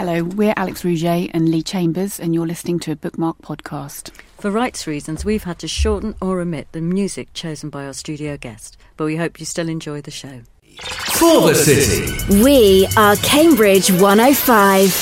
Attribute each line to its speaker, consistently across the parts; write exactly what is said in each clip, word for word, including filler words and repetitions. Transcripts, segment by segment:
Speaker 1: Hello, we're Alex Rouget and Lee Chambers, and you're listening to a Bookmark podcast.
Speaker 2: For rights reasons, we've had to shorten or omit the music chosen by our studio guest, but we hope you still enjoy the show.
Speaker 3: For the city.
Speaker 4: We are Cambridge one oh five.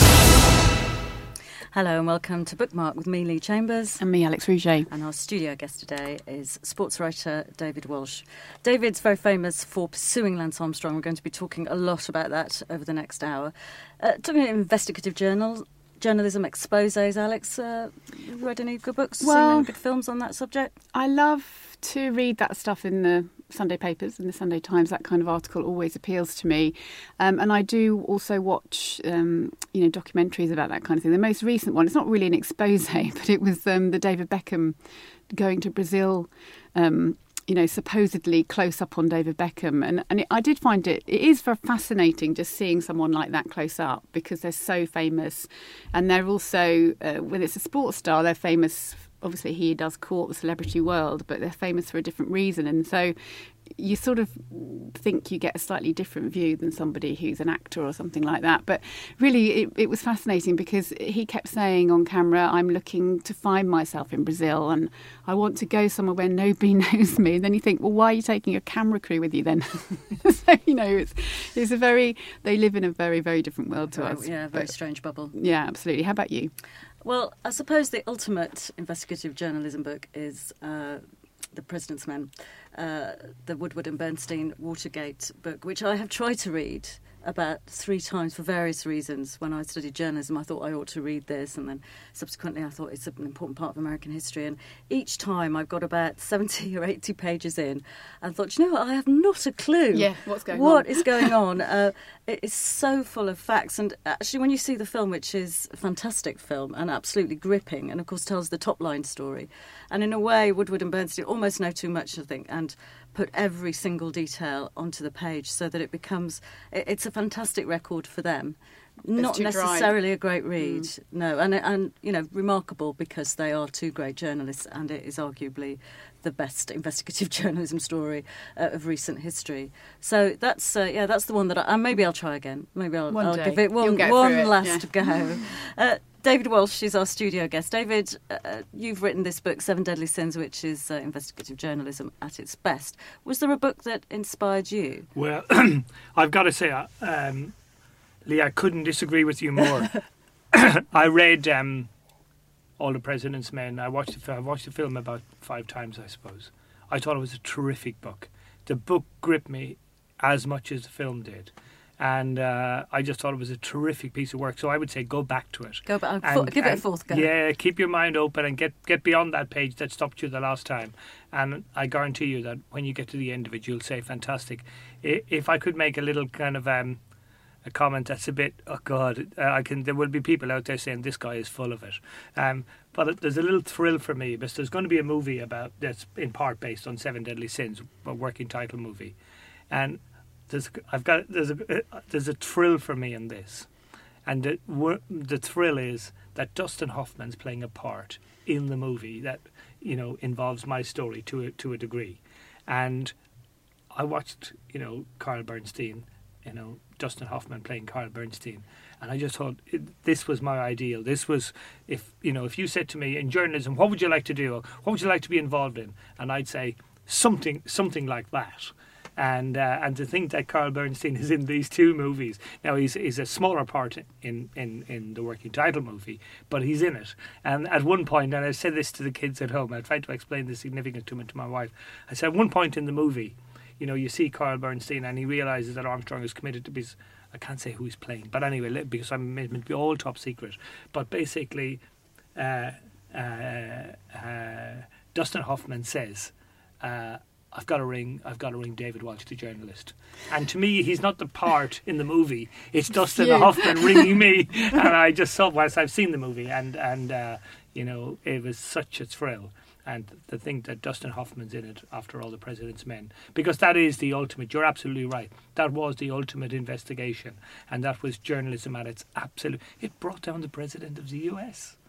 Speaker 2: Hello and welcome to Bookmark with me, Lee Chambers.
Speaker 1: And me, Alex Rouget.
Speaker 2: And our studio guest today is sports writer David Walsh. David's very famous for pursuing Lance Armstrong. We're going to be talking a lot about that over the next hour. Uh, talking about investigative journals, journalism exposés, Alex. Uh, have you read any good books,
Speaker 1: well,
Speaker 2: seen any good films on that subject?
Speaker 1: I love to read that stuff in the Sunday papers, in the Sunday Times. That kind of article always appeals to me. Um, and I do also watch, um, you know, documentaries about that kind of thing. The most recent one, it's not really an exposé, but it was um, the David Beckham going to Brazil, um, you know, supposedly close up on David Beckham. And, and it, I did find it, it is very fascinating just seeing someone like that close up because they're so famous. And they're also, uh, when it's a sports star, they're famous. Obviously, he does court the celebrity world, but they're famous for a different reason. And so you sort of think you get a slightly different view than somebody who's an actor or something like that. But really, it, it was fascinating because he kept saying on camera, I'm looking to find myself in Brazil and I want to go somewhere where nobody knows me. And then you think, well, why are you taking a camera crew with you then? So, you know, it's, it's a very, they live in a very, very different world to
Speaker 2: Oh,
Speaker 1: us.
Speaker 2: yeah, a very
Speaker 1: but,
Speaker 2: strange bubble.
Speaker 1: Yeah, absolutely. How about you?
Speaker 2: Well, I suppose the ultimate investigative journalism book is uh, The President's Men, uh, the Woodward and Bernstein Watergate book, which I have tried to read about three times for various reasons. When I studied journalism, I thought I ought to read this, and then subsequently I thought it's an important part of American history. And each time I've got about seventy or eighty pages in, and thought, you know what, I have not a clue
Speaker 1: Yeah, what's going
Speaker 2: what
Speaker 1: on?
Speaker 2: is going on. Uh, it is so full of facts, and actually when you see the film, which is a fantastic film and absolutely gripping, and of course tells the top line story, and in a way Woodward and Bernstein almost know too much, I think, and put every single detail onto the page so that it becomes, it's a fantastic record for them. Not
Speaker 1: too dry.
Speaker 2: necessarily a great read,
Speaker 1: Mm.
Speaker 2: no, and and you know, remarkable because they are two great journalists, and it is arguably the best investigative journalism story uh, of recent history. So that's uh, yeah, that's the one that I, uh, maybe I'll try again. Maybe I'll,
Speaker 1: One
Speaker 2: I'll
Speaker 1: day.
Speaker 2: give it
Speaker 1: You'll
Speaker 2: one
Speaker 1: get
Speaker 2: one
Speaker 1: through it,
Speaker 2: last
Speaker 1: yeah.
Speaker 2: go. Uh, David Walsh is our studio guest. David, uh, you've written this book, Seven Deadly Sins, which is uh, investigative journalism at its best. Was there a book that inspired you?
Speaker 5: Well, I've got to say, uh, um, Lee, I couldn't disagree with you more. I read um, All the President's Men. I watched the, fi- I watched the film about five times, I suppose. I thought it was a terrific book. The book gripped me as much as the film did. And uh, I just thought it was a terrific piece of work. So I would say go back to it.
Speaker 2: Go back,
Speaker 5: And-
Speaker 2: give it a
Speaker 5: and-
Speaker 2: fourth go.
Speaker 5: Yeah, keep your mind open and get, get beyond that page that stopped you the last time. And I guarantee you that when you get to the end of it, you'll say, fantastic. I- If I could make a little kind of um, a comment that's a bit, oh God, uh, I can. There will be people out there saying this guy is full of it. Um, but it, there's a little thrill for me because there's going to be a movie about that's in part based on Seven Deadly Sins, a working title movie, and there's I've got there's a uh, there's a thrill for me in this, and the wor- the thrill is that Dustin Hoffman's playing a part in the movie that you know involves my story to a, to a degree, and I watched you know Carl Bernstein, you know Dustin Hoffman playing Carl Bernstein, and I just thought it, this was my ideal. This was if you know if you said to me in journalism, what would you like to do? What would you like to be involved in? And I'd say something something like that. And uh, and to think that Carl Bernstein is in these two movies. Now, he's, he's a smaller part in, in, in the working title movie, but he's in it. And at one point, and I said this to the kids at home, I tried to explain the significance to, me, to my wife. I said, at one point in the movie, you know, you see Carl Bernstein and he realises that Armstrong is committed to his, I can't say who he's playing, but anyway, because I'm meant to be all top secret. But basically, uh, uh, uh, Dustin Hoffman says, uh, I've got to ring. I've got to ring David Walsh, the journalist. And to me, he's not the part in the movie. It's Dustin
Speaker 1: You.
Speaker 5: Hoffman ringing me, and I just saw whilst I've seen the movie, and and uh, you know, it was such a thrill. And to think that Dustin Hoffman's in it after All the President's Men, because that is the ultimate. You're absolutely right. That was the ultimate investigation, and that was journalism at its absolute. It brought down the president of the U S.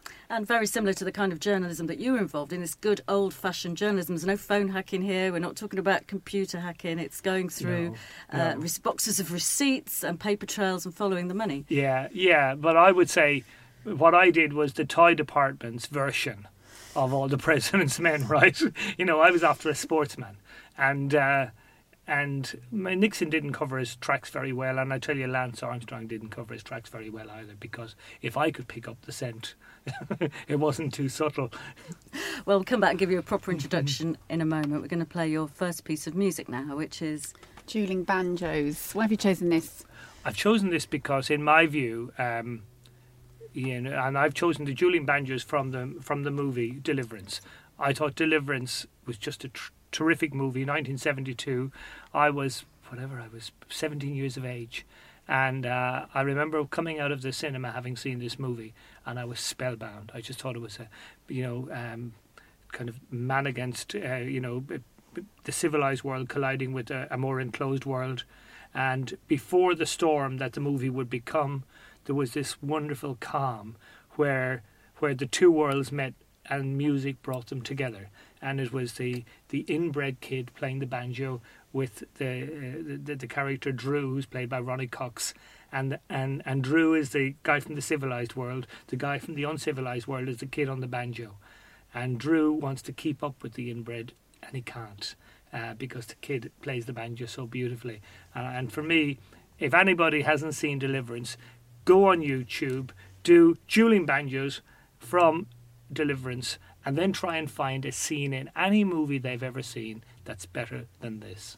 Speaker 2: And very similar to the kind of journalism that you were involved in, this good old-fashioned journalism. There's no phone hacking here. We're not talking about computer hacking. It's going through
Speaker 5: no,
Speaker 2: uh,
Speaker 5: no.
Speaker 2: boxes of receipts and paper trails and following the money.
Speaker 5: Yeah, yeah. But I would say what I did was the toy department's version of all the President's Men, right? You know, I was after a sportsman. And... Uh, And Nixon didn't cover his tracks very well, and I tell you, Lance Armstrong didn't cover his tracks very well either, because if I could pick up the scent, it wasn't too subtle.
Speaker 2: Well, we'll come back and give you a proper introduction in a moment. We're going to play your first piece of music now, which is...
Speaker 1: Dueling Banjos. Why have you chosen this?
Speaker 5: I've chosen this because, in my view, um, you know, and I've chosen the Dueling Banjos from the, from the movie Deliverance. I thought Deliverance was just a... Tr- terrific movie, nineteen seventy-two. I was, whatever, I was seventeen years of age. And uh, I remember coming out of the cinema having seen this movie, and I was spellbound. I just thought it was a, you know, um, kind of man against, uh, you know, the civilized world colliding with a, a more enclosed world. And before the storm that the movie would become, there was this wonderful calm where where the two worlds met and music brought them together. And it was the, the inbred kid playing the banjo with the, uh, the the character Drew, who's played by Ronnie Cox, and and and Drew is the guy from the civilized world. The guy from the uncivilized world is the kid on the banjo, and Drew wants to keep up with the inbred, and he can't uh, because the kid plays the banjo so beautifully. Uh, and for me, if anybody hasn't seen Deliverance, go on YouTube, do Dueling Banjos from Deliverance, and then try and find a scene in any movie they've ever seen that's better than this.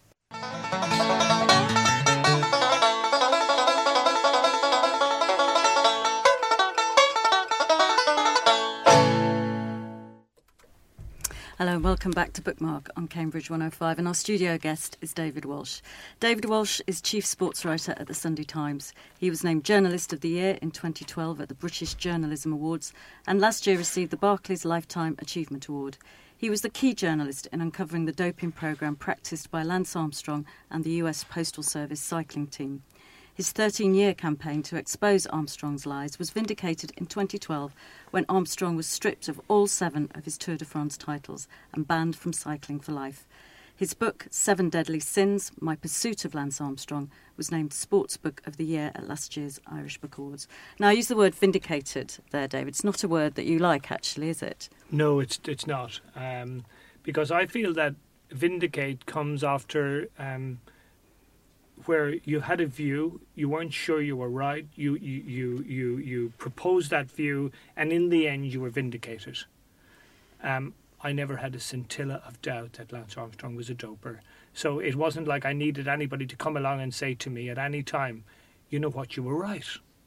Speaker 2: Hello and welcome back to Bookmark on Cambridge one oh five, and our studio guest is David Walsh. David Walsh is chief sports writer at the Sunday Times. He was named Journalist of the Year in twenty twelve at the British Journalism Awards, and last year received the Barclays Lifetime Achievement Award. He was the key journalist in uncovering the doping programme practised by Lance Armstrong and the U S Postal Service cycling team. His thirteen-year campaign to expose Armstrong's lies was vindicated in twenty twelve when Armstrong was stripped of all seven of his Tour de France titles and banned from cycling for life. His book, Seven Deadly Sins, My Pursuit of Lance Armstrong, was named Sports Book of the Year at last year's Irish Book Awards. Now, I use the word vindicated there, David. It's not a word that you like, actually, is it?
Speaker 5: No, it's it's not. Um, because I feel that vindicate comes after... Um, where you had a view, you weren't sure you were right, you, you, you, you, you proposed that view, and in the end you were vindicated. Um, I never had a scintilla of doubt that Lance Armstrong was a doper. So it wasn't like I needed anybody to come along and say to me at any time, you know what, you were right.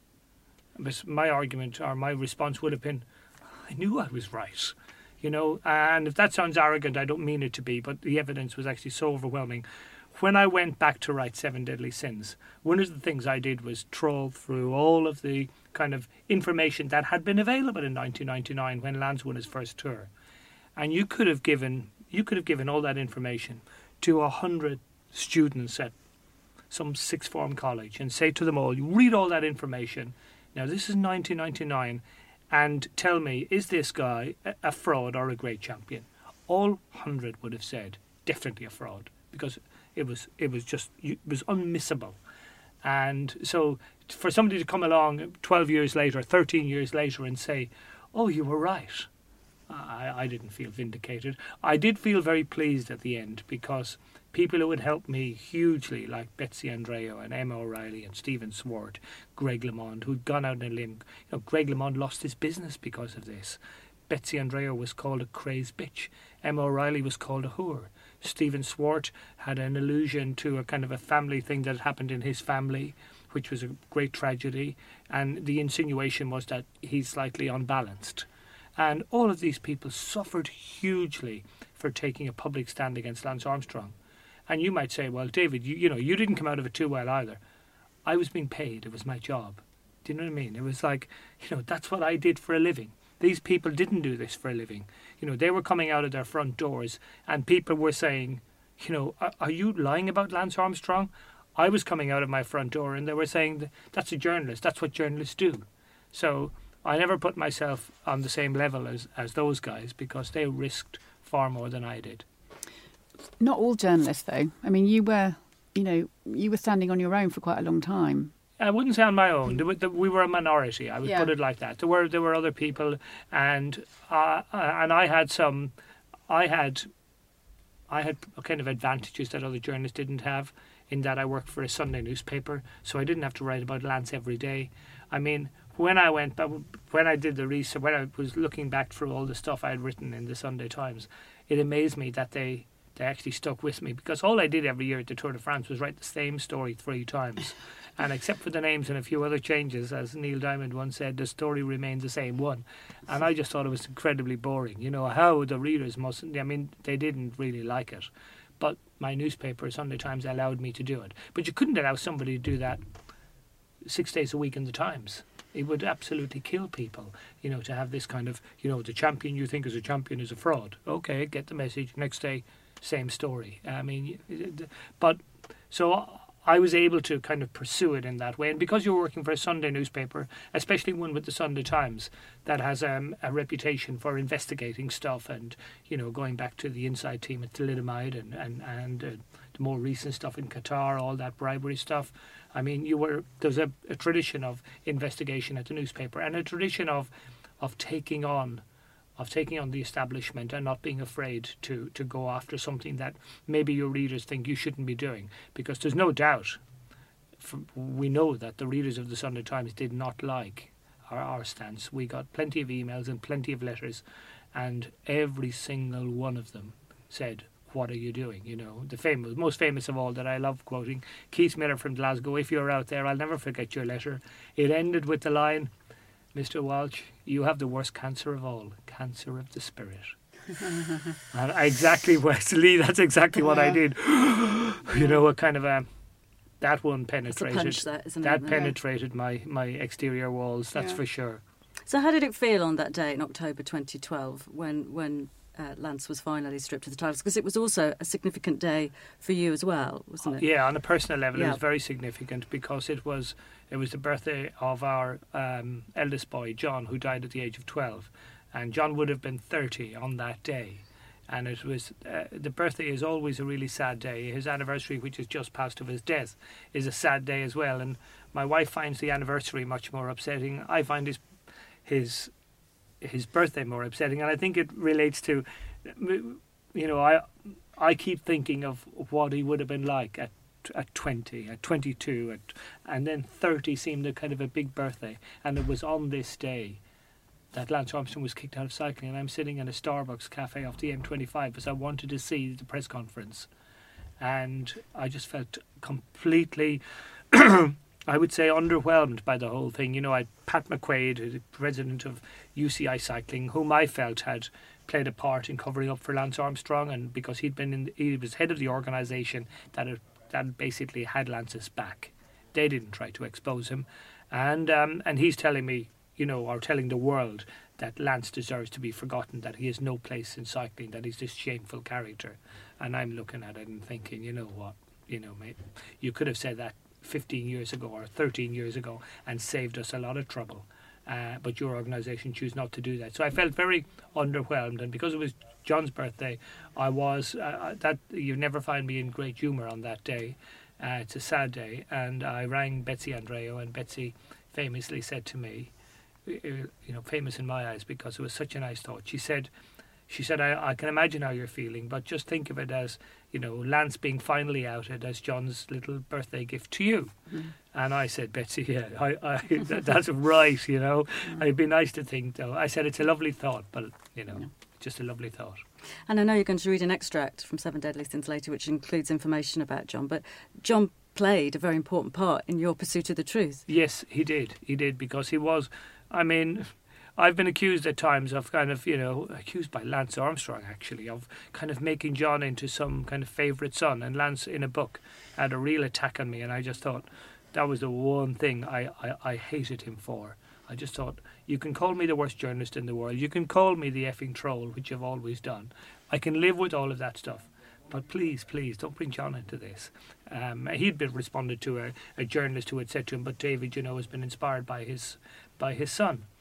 Speaker 5: But my argument or my response would have been, I knew I was right. You know, and if that sounds arrogant, I don't mean it to be, but the evidence was actually so overwhelming. When I went back to write Seven Deadly Sins, one of the things I did was trawl through all of the kind of information that had been available in nineteen ninety-nine when Lance won his first tour. And you could have given you could have given all that information to a hundred students at some sixth form college and say to them all, you read all that information. Now this is nineteen ninety-nine, and tell me, is this guy a fraud or a great champion? All hundred would have said, definitely a fraud, because It was it was just it was unmissable, and so for somebody to come along twelve years later, thirteen years later, and say, "Oh, you were right," I, I didn't feel vindicated. I did feel very pleased at the end because people who had helped me hugely, like Betsy Andreo and Emma O'Reilly and Stephen Swart, Greg LeMond, who'd gone out on a limb. You know, Greg LeMond lost his business because of this. Betsy Andreo was called a crazed bitch. Emma O'Reilly was called a whore. Stephen Swart had an allusion to a kind of a family thing that had happened in his family, which was a great tragedy, and the insinuation was that he's slightly unbalanced. And all of these people suffered hugely for taking a public stand against Lance Armstrong. And you might say, well, David, you, you know, you didn't come out of it too well either. I was being paid. It was my job. Do you know what I mean? It was like, you know, that's what I did for a living. These people didn't do this for a living. You know, they were coming out of their front doors and people were saying, you know, are, are you lying about Lance Armstrong? I was coming out of my front door and they were saying, that's a journalist. That's what journalists do. So I never put myself on the same level as, as those guys because they risked far more than I did.
Speaker 1: Not all journalists, though. I mean, you were, you know, you were standing on your own for quite a long time.
Speaker 5: I wouldn't say on my own. There were, there, we were a minority. I would
Speaker 1: Yeah.
Speaker 5: put it like that. There were there were other people, and uh, and I had some, I had, I had kind of advantages that other journalists didn't have. In that I worked for a Sunday newspaper, so I didn't have to write about Lance every day. I mean, when I went, when I did the research, when I was looking back through all the stuff I had written in the Sunday Times, it amazed me that they. They actually stuck with me because all I did every year at the Tour de France was write the same story three times. And except for the names and a few other changes, as Neil Diamond once said, the story remained the same one. And I just thought it was incredibly boring. You know, how the readers must, I mean, they didn't really like it. But my newspaper, Sunday Times, allowed me to do it. But you couldn't allow somebody to do that six days a week in the Times. It would absolutely kill people, you know, to have this kind of, you know, the champion you think is a champion is a fraud. Okay, get the message. Next day, same story. I mean, but so I was able to kind of pursue it in that way. And because you're working for a Sunday newspaper, especially one with the Sunday Times, that has um, a reputation for investigating stuff and, you know, going back to the inside team at thalidomide and, and, and uh, the more recent stuff in Qatar, all that bribery stuff. I mean, you were there's a, a tradition of investigation at the newspaper and a tradition of of taking on of taking on the establishment and not being afraid to, to go after something that maybe your readers think you shouldn't be doing. Because there's no doubt, from, we know that the readers of the Sunday Times did not like our, our stance. We got plenty of emails and plenty of letters, and every single one of them said, what are you doing? You know, the famous, most famous of all that I love quoting, Keith Miller from Glasgow, if you're out there, I'll never forget your letter. It ended with the line, Mister Walsh, you have the worst cancer of all, cancer of the spirit. And I exactly, Wesley, that's exactly what I did. You know, a kind of a, that one penetrated,
Speaker 2: punch, that, isn't
Speaker 5: that
Speaker 2: it?
Speaker 5: penetrated my, my exterior walls, that's
Speaker 1: Yeah.
Speaker 5: for sure.
Speaker 2: So how did it feel on that day in October twenty twelve when when uh, Lance was finally stripped of the titles? Because it was also a significant day for you as well, wasn't it?
Speaker 5: Yeah, on a personal level,
Speaker 2: Yeah.
Speaker 5: it was very significant because it was it was the birthday of our um, eldest boy, John, who died at the age of twelve. And John would have been thirty on that day. And it was uh, the birthday is always a really sad day. His anniversary, which is just past of his death, is a sad day as well. And my wife finds the anniversary much more upsetting. I find his his his birthday more upsetting, and I think it relates to, you know, I I keep thinking of what he would have been like at at twenty, at twenty-two, at, and then thirty seemed a kind of a big birthday, and it was on this day that Lance Armstrong was kicked out of cycling, and I'm sitting in a Starbucks cafe off the M twenty-five because I wanted to see the press conference, and I just felt completely, I would say, underwhelmed by the whole thing. You know, I had Pat McQuaid, the president of U C I Cycling, whom I felt had played a part in covering up for Lance Armstrong, and because he'd been in, the, he was head of the organisation that had, that basically had Lance's back. They didn't try to expose him, and um, and he's telling me, you know, or telling the world that Lance deserves to be forgotten, that he has no place in cycling, that he's this shameful character. And I'm looking at it and thinking, you know what, you know, mate, you could have said that fifteen years ago or thirteen years ago and saved us a lot of trouble. Uh, but your organisation choose not to do that. So I felt very underwhelmed, and because it was John's birthday, I was uh, that you never find me in great humour on that day. Uh, it's a sad day, and I rang Betsy Andreo, and Betsy famously said to me, you know, famous in my eyes because it was such a nice thought. She said, she said, I, I can imagine how you're feeling, but just think of it as, you know, Lance being finally outed as John's little birthday gift to you. Mm. And I said, Betsy, yeah, I, I, that, that's right, you know. Mm. It'd be nice to think, though. I said, it's a lovely thought, but, you know, yeah. just a lovely thought.
Speaker 2: And I know you're going to read an extract from Seven Deadly Sins later, which includes information about John, but John played a very important part in your pursuit of the truth.
Speaker 5: Yes, he did. He did, because he was, I mean, I've been accused at times of kind of, you know, accused by Lance Armstrong, actually, of kind of making John into some kind of favourite son. And Lance, in a book, had a real attack on me, and I just thought that was the one thing I, I, I hated him for. I just thought, you can call me the worst journalist in the world, you can call me the effing troll, which you've always done. I can live with all of that stuff. But please, please, don't bring John into this. Um, he'd been responded to a, a journalist who had said to him, but David, you know, has been inspired by his by his son.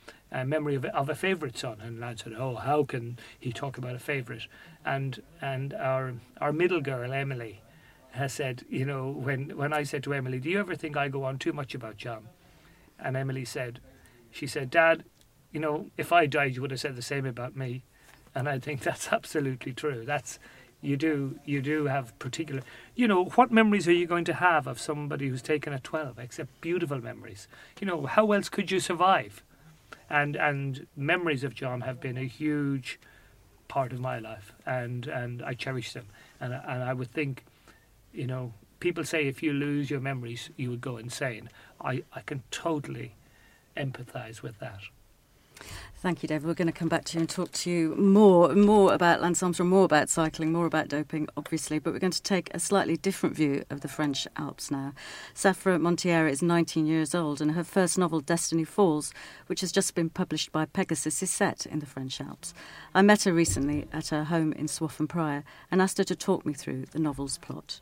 Speaker 5: a memory of, of a favourite son, and lad said, "Oh, how can he talk about a favourite?" And and our our middle girl Emily has said, you know, when when I said to Emily, "Do you ever think I go on too much about John?" And Emily said, she said, "Dad, you know, if I died, you would have said the same about me." And I think that's absolutely true. That's you do you do have particular, you know, what memories are you going to have of somebody who's taken at twelve, except beautiful memories? You know, how else could you survive? And and memories of John have been a huge part of my life, and, and I cherish them. And and I would think, you know, people say if you lose your memories, you would go insane. I, I can totally empathise with that.
Speaker 2: Thank you, David. We're going to come back to you and talk to you more more about Lance Armstrong, more about cycling, more about doping, obviously, but we're going to take a slightly different view of the French Alps now. Safra Montiera is nineteen years old, and her first novel, Destiny Falls, which has just been published by Pegasus, is set in the French Alps. I met her recently at her home in Swaffham-Prior and asked her to talk me through the novel's plot.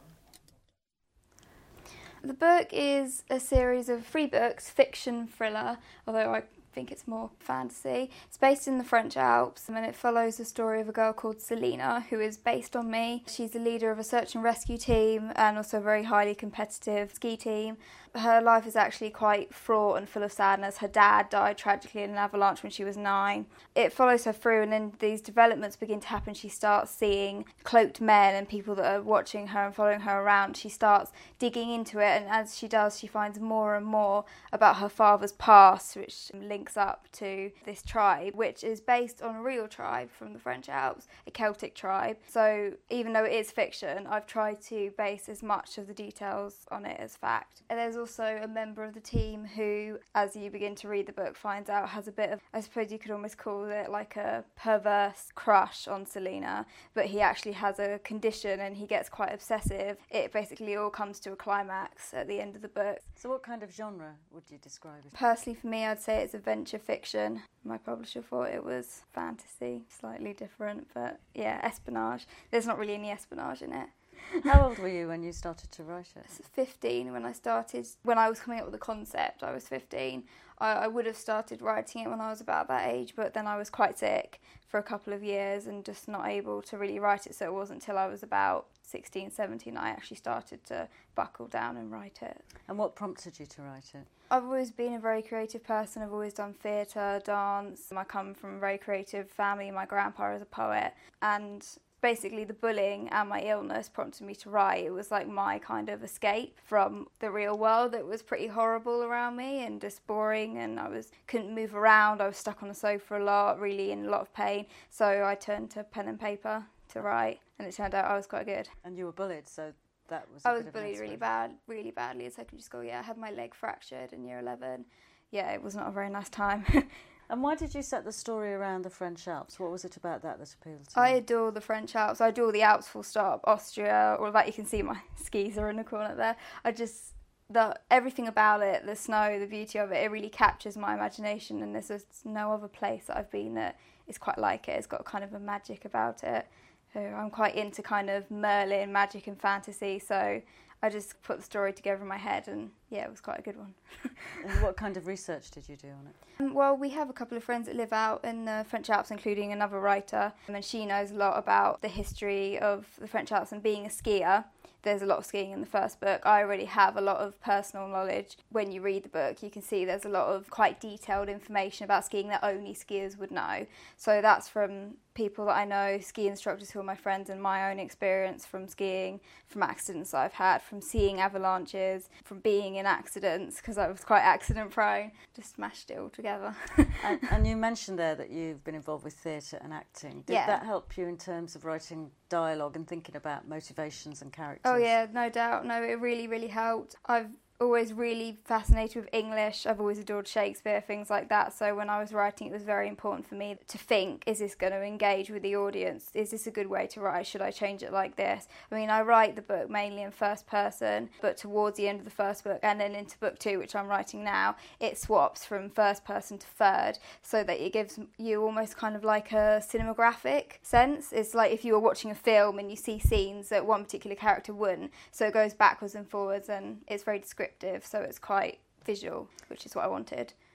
Speaker 6: The book is a series of three books, fiction, thriller, although I think it's more fantasy. It's based in the French Alps, and it follows the story of a girl called Selena, who is based on me. She's the leader of a search and rescue team and also a very highly competitive ski team. Her life is actually quite fraught and full of sadness. Her dad died tragically in an avalanche when she was nine. It follows her through, and then these developments begin to happen. She starts seeing cloaked men and people that are watching her and following her around. She starts digging into it, and as she does, she finds more and more about her father's past, which links up to this tribe, which is based on a real tribe from the French Alps, a Celtic tribe. So even though it is fiction, I've tried to base as much of the details on it as fact. And there's also a member of the team who, as you begin to read the book, finds out has a bit of, I suppose you could almost call it like a perverse crush on Selena, but he actually has a condition and he gets quite obsessive. It basically all comes to a climax at the end of the book.
Speaker 2: So what kind of genre would you describe it?
Speaker 6: Personally, for me, I'd say it's adventure fiction. My publisher thought it was fantasy, slightly different, but yeah, espionage. There's not really any espionage in it.
Speaker 2: How old were you when you started to write it?
Speaker 6: fifteen when I started. When I was coming up with the concept, I was fifteen. I, I would have started writing it when I was about that age, but then I was quite sick for a couple of years and just not able to really write it, so it wasn't until I was about sixteen, seventeen I actually started to buckle down and write it.
Speaker 2: And what prompted you to write it?
Speaker 6: I've always been a very creative person. I've always done theatre, dance. I come from a very creative family. My grandpa is a poet, and basically the bullying and my illness prompted me to write. It was like my kind of escape from the real world. It was pretty horrible around me and just boring, and I was couldn't move around. I was stuck on the sofa a lot, really in a lot of pain. So I turned to pen and paper to write, and it turned out I was quite good.
Speaker 2: And you were bullied, so that was a
Speaker 6: I
Speaker 2: bit
Speaker 6: was
Speaker 2: of an
Speaker 6: bullied really bad, really badly in secondary school. Yeah, I had my leg fractured in year eleven. Yeah, it was not a very nice time.
Speaker 2: And why did you set the story around the French Alps? What was it about that that appealed to you?
Speaker 6: I adore the French Alps. I adore the Alps full stop. Austria, all of that. You can see my skis are in the corner there. I just, the everything about it, the snow, the beauty of it, it really captures my imagination, and there's just no other place that I've been that is quite like it. It's got kind of a magic about it. So I'm quite into kind of Merlin, magic and fantasy, so I just put the story together in my head, and yeah, it was quite a good one.
Speaker 2: And what kind of research did you do on it?
Speaker 6: Um, well, we have a couple of friends that live out in the French Alps, including another writer, and she knows a lot about the history of the French Alps, and being a skier, there's a lot of skiing in the first book. I already have a lot of personal knowledge. When you read the book, you can see there's a lot of quite detailed information about skiing that only skiers would know. So that's from people that I know, ski instructors who are my friends, and my own experience from skiing, from accidents that I've had, from seeing avalanches, from being in accidents, because I was quite accident prone. Just smashed it all together.
Speaker 2: and, and you mentioned there that you've been involved with theatre and acting. Did
Speaker 6: yeah.
Speaker 2: that help you in terms of writing dialogue and thinking about motivations and characters?
Speaker 6: Oh yeah, no doubt. No, it really, really helped. I've always really fascinated with English. I've always adored Shakespeare, things like that. So when I was writing, it was very important for me to think, is this going to engage with the audience? Is this a good way to write? Should I change it like this? I mean, I write the book mainly in first person, but towards the end of the first book and then into book two, which I'm writing now, it swaps from first person to third, so that it gives you almost kind of like a cinematographic sense. It's like if you were watching a film and you see scenes that one particular character wouldn't, so it goes backwards and forwards, and it's very descriptive. So it's quite visual, which is what I wanted.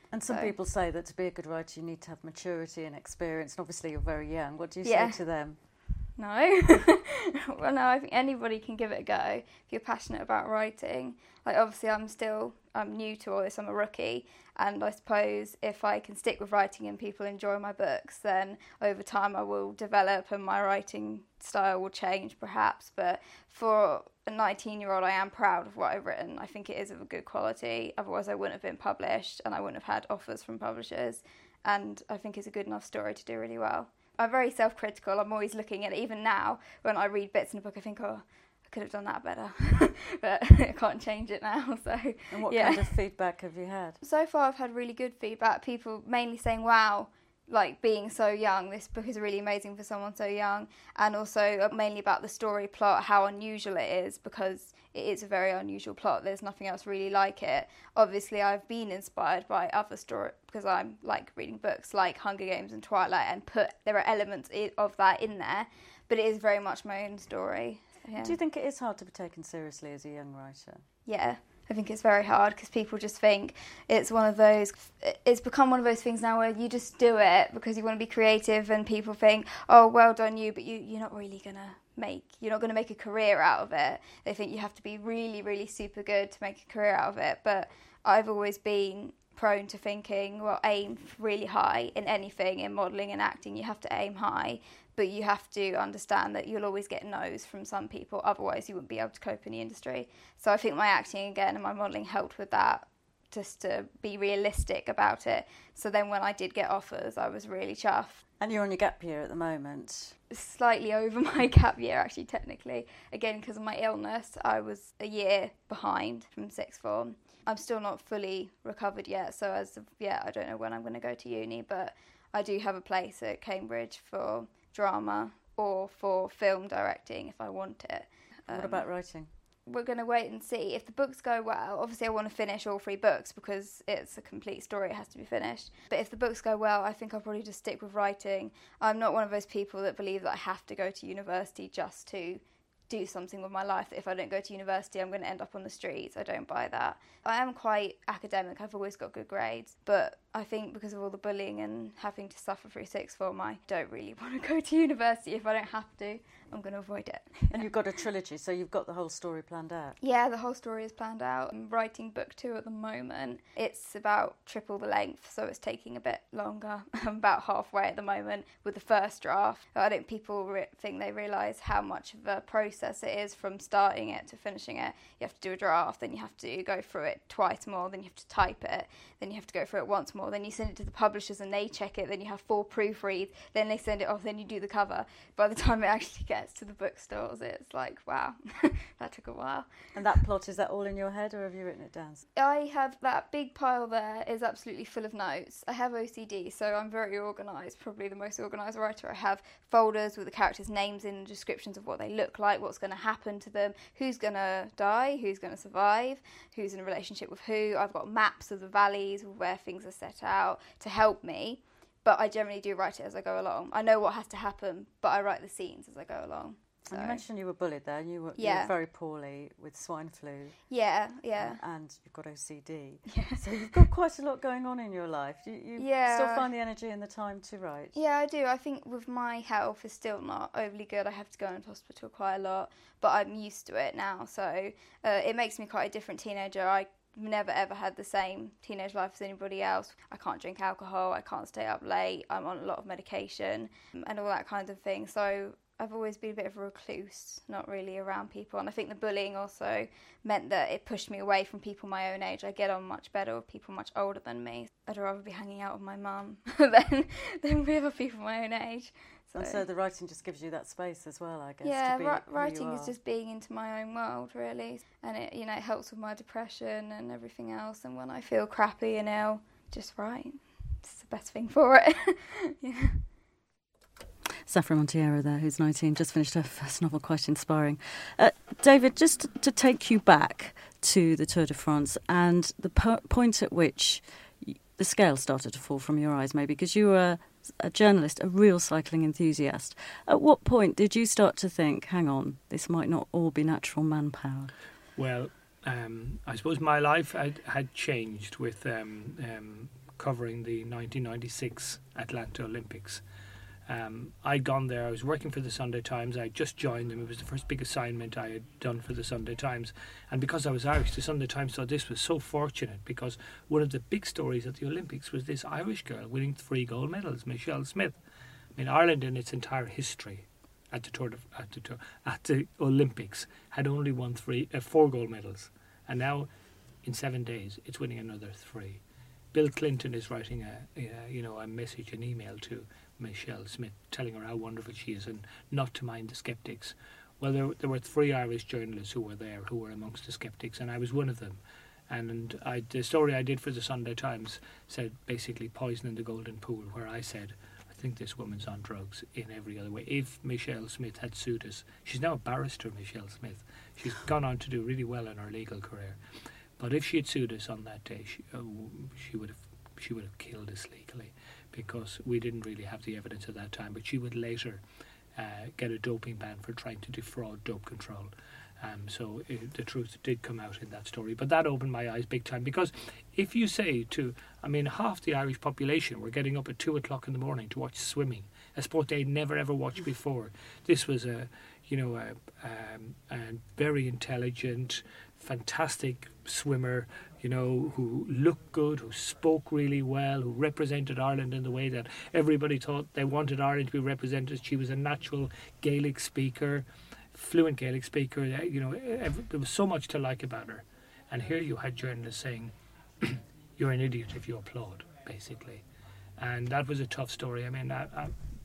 Speaker 2: And some
Speaker 6: So-
Speaker 2: people say that to be a good writer you need to have maturity and experience, and obviously you're very young. What do you
Speaker 6: Yeah.
Speaker 2: say to them?
Speaker 6: No. Well, no, I think anybody can give it a go if you're passionate about writing. Like, obviously, I'm still I'm new to all this. I'm a rookie, and I suppose if I can stick with writing and people enjoy my books, then over time I will develop and my writing style will change, perhaps. But for a nineteen-year-old, I am proud of what I've written. I think it is of a good quality. Otherwise, I wouldn't have been published, and I wouldn't have had offers from publishers. And I think it's a good enough story to do really well. I'm very self-critical. I'm always looking at it. Even now, when I read bits in a book, I think, oh, I could have done that better. But I can't change it now. So,
Speaker 2: And what
Speaker 6: yeah.
Speaker 2: kind of feedback have you had?
Speaker 6: So far, I've had really good feedback. People mainly saying, wow, like being so young, this book is really amazing for someone so young. And also mainly about the story plot, how unusual it is, because it is a very unusual plot. There's nothing else really like it. Obviously, I've been inspired by other stories because I'm like reading books like Hunger Games and Twilight, and put there are elements i- of that in there, but it is very much my own story. So, yeah.
Speaker 2: Do you think it is hard to be taken seriously as a young writer?
Speaker 6: Yeah, I think it's very hard because people just think it's one of those, it's become one of those things now where you just do it because you want to be creative, and people think, oh, well done you, but you, you're not really going to make, you're not going to make a career out of it. They think you have to be really, really super good to make a career out of it. But I've always been prone to thinking, well, aim really high in anything, in modelling and acting, you have to aim high. But you have to understand that you'll always get no's from some people, otherwise you wouldn't be able to cope in the industry. So I think my acting again and my modelling helped with that, just to be realistic about it. So then when I did get offers, I was really chuffed.
Speaker 2: And you're on your gap year at the moment.
Speaker 6: Slightly over my gap year, actually, technically. Again, because of my illness, I was a year behind from sixth form. I'm still not fully recovered yet, so as of yet, I don't know when I'm going to go to uni, but I do have a place at Cambridge for drama or for film directing if I want it.
Speaker 2: What
Speaker 6: Um,
Speaker 2: about writing?
Speaker 6: We're going to wait and see. If the books go well, obviously I want to finish all three books because it's a complete story, it has to be finished. But if the books go well, I think I'll probably just stick with writing. I'm not one of those people that believe that I have to go to university just to do something with my life. If I don't go to university, I'm going to end up on the streets. I don't buy that. I am quite academic. I've always got good grades. But I think because of all the bullying and having to suffer through sixth form, I don't really want to go to university. If I don't have to, I'm going to avoid it.
Speaker 2: And you've got a trilogy, so you've got the whole story planned out.
Speaker 6: Yeah, the whole story is planned out. I'm writing book two at the moment. It's about triple the length, so it's taking a bit longer. I'm about halfway at the moment with the first draft. I don't people re- think they realise how much of a process it is from starting it to finishing it. You have to do a draft, then you have to go through it twice more, then you have to type it, then you have to go through it once more, then you send it to the publishers and they check it, then you have four proofreads, then they send it off, then you do the cover. By the time it actually gets to the bookstores, it's like, wow, that took a while.
Speaker 2: And that plot, is that all in your head or have you written it down?
Speaker 6: I have that big pile there is absolutely full of notes. I have O C D, so I'm very organised, probably the most organised writer. I have folders with the characters' names in and descriptions of what they look like, what's going to happen to them, who's going to die, who's going to survive, who's in a relationship with who. I've got maps of the valleys of where things are set out to help me, but I generally do write it as I go along. I know what has to happen, but I write the scenes as I go along. So.
Speaker 2: And you mentioned you were bullied there, and you were,
Speaker 6: Yeah.
Speaker 2: you were very poorly with swine flu.
Speaker 6: Yeah, yeah.
Speaker 2: uh, and you've got O C D.
Speaker 6: Yeah.
Speaker 2: So you've got quite a lot going on in your life. You, you
Speaker 6: Yeah.
Speaker 2: still find the energy and the time to write?
Speaker 6: Yeah, I do. I think with my health is still not overly good. I have to go into hospital quite a lot, but I'm used to it now. So uh, it makes me quite a different teenager. I never ever had the same teenage life as anybody else. I can't drink alcohol. I can't stay up late. I'm on a lot of medication and all that kind of thing. So I've always been a bit of a recluse, not really around people. And I think the bullying also meant that it pushed me away from people my own age. I get on much better with people much older than me. I'd rather be hanging out with my mum than, than with other people my own age. So,
Speaker 2: And so the writing just gives you that space as well, I guess.
Speaker 6: yeah,
Speaker 2: to be
Speaker 6: ri-
Speaker 2: who you
Speaker 6: writing is
Speaker 2: are.
Speaker 6: just being into my own world, really. And it, you know, it helps with my depression and everything else. And when I feel crappy and ill, just write. It's the best thing for it. Yeah.
Speaker 2: Safra Monteiro there, who's nineteen, just finished her first novel, quite inspiring. Uh, David, just to, to take you back to the Tour de France and the po- point at which y- the scale started to fall from your eyes, maybe, because you were a journalist, a real cycling enthusiast. At what point did you start to think, hang on, this might not all be natural manpower?
Speaker 5: Well, um, I suppose my life had, had changed with um, um, covering the nineteen ninety-six Atlanta Olympics. Um, I'd gone there. I was working for the Sunday Times. I had just joined them. It was the first big assignment I had done for the Sunday Times. And because I was Irish, the Sunday Times thought this was so fortunate, because one of the big stories at the Olympics was this Irish girl winning three gold medals, Michelle Smith. I mean, Ireland in its entire history at the Tour de, at the Tour, at the Olympics had only won three, uh, four gold medals, and now in seven days it's winning another three. Bill Clinton is writing a, a you know a message, an email to Michelle Smith, telling her how wonderful she is and not to mind the sceptics. Well, there, there were three Irish journalists who were there, who were amongst the sceptics, and I was one of them. And I, the story I did for the Sunday Times said basically poison in the golden pool, where I said, I think this woman's on drugs in every other way. If Michelle Smith had sued us, she's now a barrister, Michelle Smith. She's gone on to do really well in her legal career. But if she had sued us on that day, she, uh, she would have she would have killed us legally, because we didn't really have the evidence at that time. But she would later uh, get a doping ban for trying to defraud dope control. Um, so it, the truth did come out in that story. But that opened my eyes big time, because if you say to, I mean, half the Irish population were getting up at two o'clock in the morning to watch swimming, a sport they'd never ever watched before. This was a, you know, a, um, a very intelligent, fantastic swimmer, you know, who looked good, who spoke really well, who represented Ireland in the way that everybody thought they wanted Ireland to be represented. She was a natural Gaelic speaker, fluent Gaelic speaker. You know, there was so much to like about her. And here you had journalists saying, you're an idiot if you applaud, basically. And that was a tough story. I mean, I, I,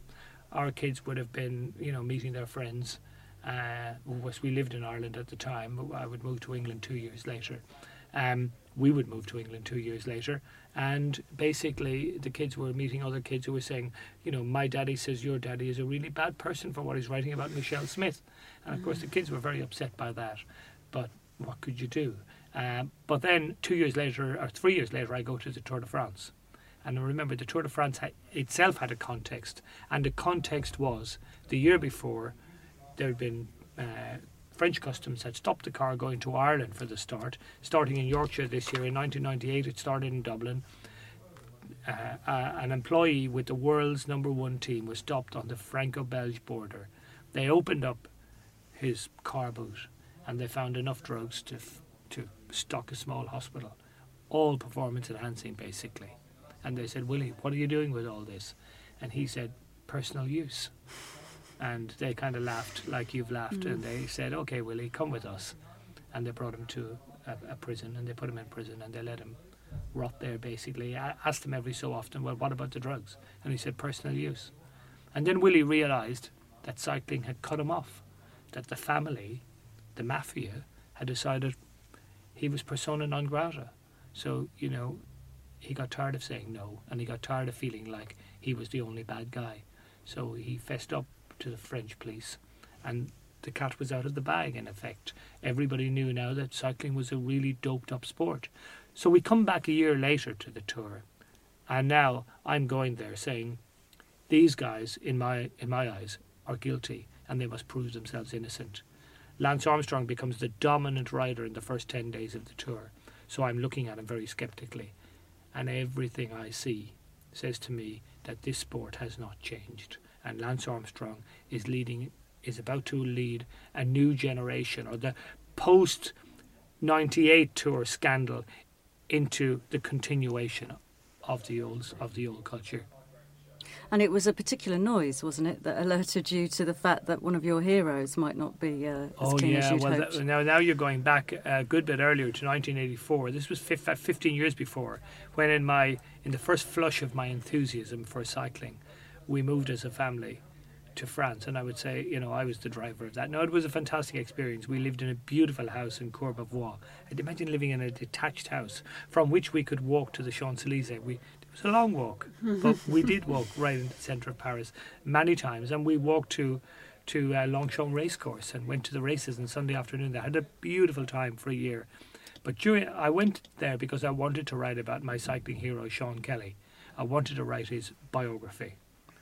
Speaker 5: our kids would have been, you know, meeting their friends. Uh, we lived in Ireland at the time. I would move to England two years later. Um, we would move to England two years later, and basically the kids were meeting other kids who were saying, you know, my daddy says your daddy is a really bad person for what he's writing about Michelle Smith. And of course the kids were very upset by that, but what could you do? Um, but then two years later, or three years later, I go to the Tour de France. And I remember the Tour de France had, itself had a context, and the context was the year before there had been uh, French customs had stopped the car going to Ireland for the start, starting in Yorkshire this year. In nineteen ninety-eight, it started in Dublin. Uh, uh, an employee with the world's number one team was stopped on the Franco-Belge border. They opened up his car boot, and they found enough drugs to f- to stock a small hospital, all performance enhancing, basically. And they said, Willie, what are you doing with all this? And he said, personal use. And they kind of laughed like you've laughed, mm. and they said, okay, Willie, come with us. And they brought him to a, a prison, and they put him in prison, and they let him rot there, basically. I asked him every so often, well, what about the drugs? And he said, personal use. And then Willie realised that cycling had cut him off, that the family, the mafia, had decided he was persona non grata. So, you know, he got tired of saying no, and he got tired of feeling like he was the only bad guy. So he fessed up to the French police, and the cat was out of the bag, in effect. Everybody knew now that cycling was a really doped up sport. So we come back a year later to the Tour, and now I'm going there saying these guys, in my in my eyes, are guilty, and they must prove themselves innocent. Lance Armstrong becomes the dominant rider in the first ten days of the Tour, so I'm looking at him very sceptically, and everything I see says to me that this sport has not changed. And Lance Armstrong is leading, is about to lead a new generation, or the post ninety-eight Tour scandal, into the continuation of the old of the old culture.
Speaker 2: And it was a particular noise, wasn't it, that alerted you to the fact that one of your heroes might not be uh, as
Speaker 5: oh,
Speaker 2: keen
Speaker 5: yeah.
Speaker 2: as you'd
Speaker 5: well,
Speaker 2: hoped.
Speaker 5: That, now, now you're going back a good bit earlier to nineteen eighty-four. This was fifteen years before, when in my in the first flush of my enthusiasm for cycling, we moved as a family to France, and I would say, you know, I was the driver of that. No, it was a fantastic experience. We lived in a beautiful house in Courbevoie. I'd imagine living in a detached house from which we could walk to the Champs-Élysées. We, it was a long walk, but we did walk right into the centre of Paris many times, and we walked to to uh, Longchamp Racecourse and went to the races on Sunday afternoon. They had a beautiful time for a year. But during, I went there because I wanted to write about my cycling hero, Sean Kelly. I wanted to write his biography.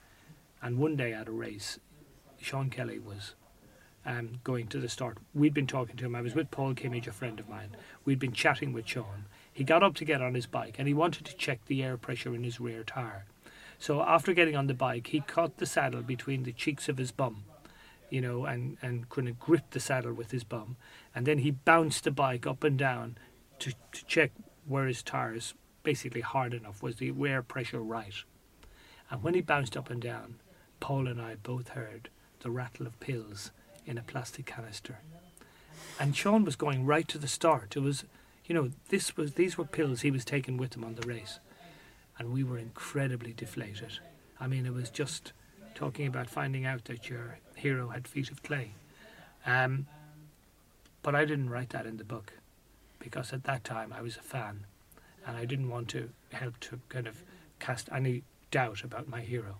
Speaker 5: And one day at a race, Sean Kelly was um, going to the start. We'd been talking to him. I was with Paul Kimmage, a friend of mine. We'd been chatting with Sean. He got up to get on his bike and he wanted to check the air pressure in his rear tyre. So after getting on the bike, he caught the saddle between the cheeks of his bum, you know, and, and kind of gripped the saddle with his bum. And then he bounced the bike up and down to, to check were his tyres basically hard enough, was the air pressure right. And when he bounced up and down, Paul and I both heard the rattle of pills in a plastic canister. And Sean was going right to the start. It was, you know, this was these were pills he was taking with him on the race. And we were incredibly deflated. I mean, it was just talking about finding out that your hero had feet of clay. Um, but I didn't write that in the book because at that time I was a fan and I didn't want to help to kind of cast any doubt about my hero.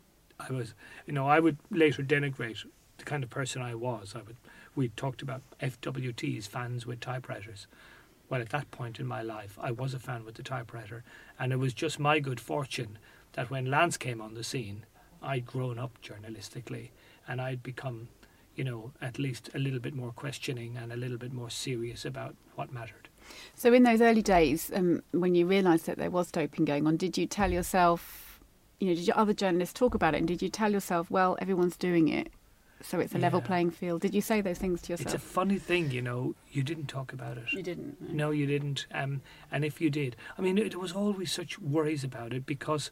Speaker 5: I was, you know, I would later denigrate the kind of person I was. I would, we talked about F W Ts, fans with typewriters. Well, at that point in my life, I was a fan with the typewriter, and it was just my good fortune that when Lance came on the scene, I'd grown up journalistically, and I'd become, you know, at least a little bit more questioning and a little bit more serious about what mattered.
Speaker 1: So in those early days, um, when you realised that there was doping going on, did you tell yourself, you know, did your other journalists talk about it, and did you tell yourself, well, everyone's doing it, so it's a
Speaker 5: yeah.
Speaker 1: level playing field? Did you say those things to yourself?
Speaker 5: It's a funny thing, you know, you didn't talk about it.
Speaker 1: You didn't?
Speaker 5: No, no you didn't. Um, and if you did, I mean, there was always such worries about it because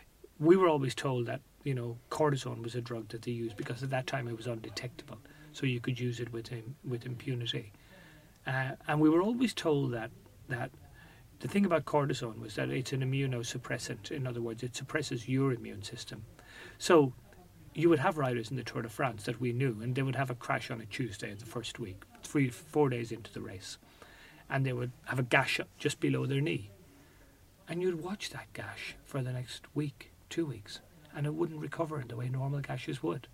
Speaker 5: we were always told that, you know, cortisone was a drug that they used because at that time it was undetectable, so you could use it with im- with impunity. Uh, and we were always told that that the thing about cortisone was that it's an immunosuppressant. In other words, it suppresses your immune system. So you would have riders in the Tour de France that we knew, and they would have a crash on a Tuesday of the first week, three, four days into the race, and they would have a gash just below their knee. And you'd watch that gash for the next week, two weeks, and it wouldn't recover in the way normal gashes would.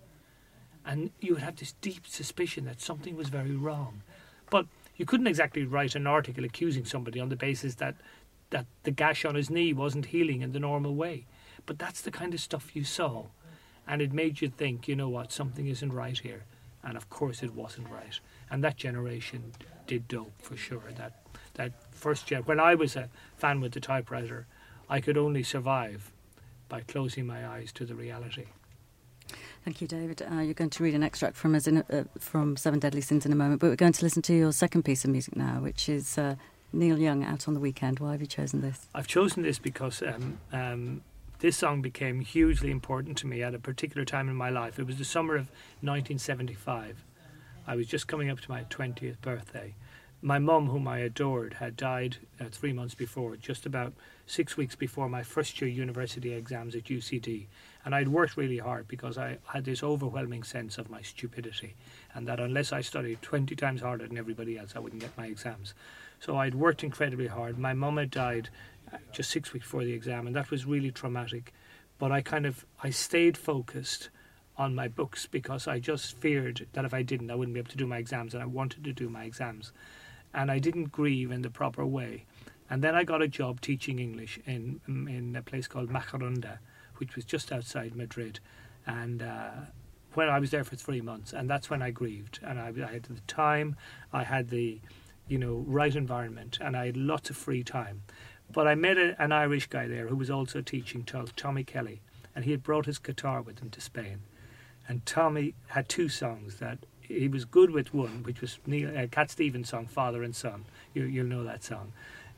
Speaker 5: And you would have this deep suspicion that something was very wrong. But you couldn't exactly write an article accusing somebody on the basis that, that the gash on his knee wasn't healing in the normal way. But that's the kind of stuff you saw. And it made you think, you know what, something isn't right here. And of course it wasn't right. And that generation did dope for sure. That that first gen. When I was a fan with the typewriter, I could only survive by closing my eyes to the reality.
Speaker 2: Thank you, David. Uh, you're going to read an extract from us in, uh, from Seven Deadly Sins in a moment, but we're going to listen to your second piece of music now, which is uh, Neil Young, Out on the Weekend. Why have you chosen this?
Speaker 5: I've chosen this because um, um, this song became hugely important to me at a particular time in my life. It was the summer of nineteen seventy-five. I was just coming up to my twentieth birthday. My mum, whom I adored, had died uh, three months before, just about six weeks before my first year university exams at U C D. And I'd worked really hard because I had this overwhelming sense of my stupidity and that unless I studied twenty times harder than everybody else, I wouldn't get my exams. So I'd worked incredibly hard. My mum had died just six weeks before the exam, and that was really traumatic. But I kind of, I stayed focused on my books because I just feared that if I didn't, I wouldn't be able to do my exams, and I wanted to do my exams. And I didn't grieve in the proper way. And then I got a job teaching English in in a place called Majadahonda, which was just outside Madrid. And uh, when I was there for three months, and that's when I grieved. And I, I had the time, I had the, you know, right environment, and I had lots of free time. But I met a, an Irish guy there who was also teaching, Tommy Kelly, and he had brought his guitar with him to Spain. And Tommy had two songs that he was good with. One, which was Neil, uh, Cat Stevens' song, Father and Son. You, you'll know that song.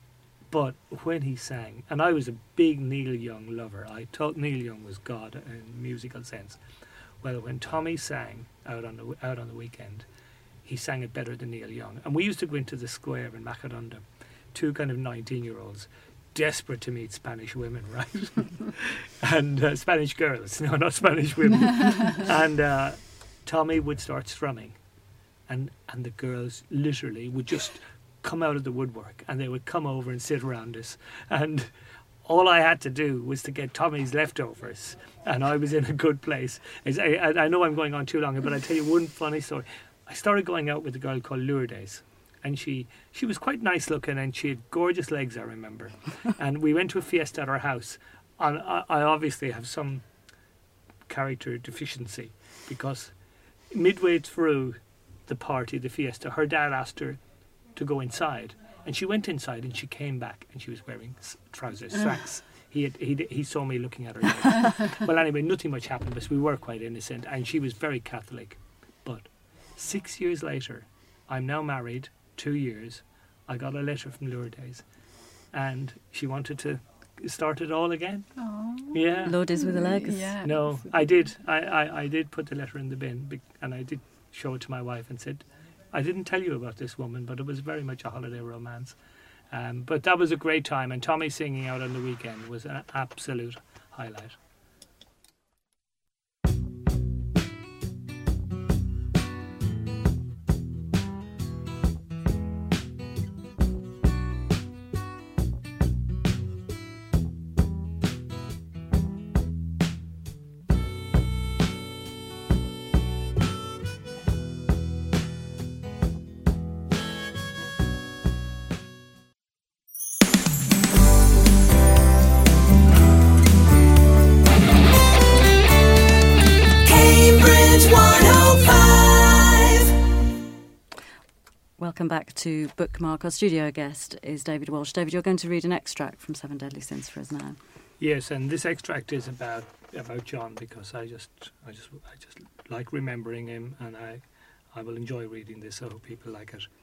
Speaker 5: But when he sang, and I was a big Neil Young lover, I thought Neil Young was God in musical sense. Well, when Tommy sang out on the out on the weekend, he sang it better than Neil Young. And we used to go into the square in Majadahonda, two kind of nineteen-year-olds, desperate to meet Spanish women, right? and uh, Spanish girls, no, not Spanish women. and uh, Tommy would start strumming, and and the girls literally would just come out of the woodwork, and they would come over and sit around us, and all I had to do was to get Tommy's leftovers, and I was in a good place. I, I know I'm going on too long, but I'll tell you one funny story. I started going out with a girl called Lourdes, and she, she was quite nice looking, and she had gorgeous legs, I remember. And we went to a fiesta at her house. And I, I obviously have some character deficiency, because midway through the party, the fiesta, her dad asked her to go inside, And she went inside and she came back and she was wearing s- trousers, slacks. He, had, he he saw me looking at her. Well, anyway, nothing much happened, but we were quite innocent, and she was very Catholic. But six years later, I'm now married, two years. I got a letter from Lourdes, and she wanted to start it all again.
Speaker 1: Oh.
Speaker 5: Yeah.
Speaker 2: Lourdes with a leg.
Speaker 1: Yeah.
Speaker 5: No, I did. I, I, I did put the letter in the bin, bec- and I did show it to my wife and said, I didn't tell you about this woman, but it was very much a holiday romance. Um, but that was a great time, and Tommy singing out on the weekend was an absolute highlight.
Speaker 2: Welcome back to Bookmark. Our studio guest is David Walsh. David, you're going to read an extract from Seven Deadly Sins for us now.
Speaker 5: Yes, and this extract is about about John, because I just I just I just like remembering him, and I I will enjoy reading this. So I hope people like it.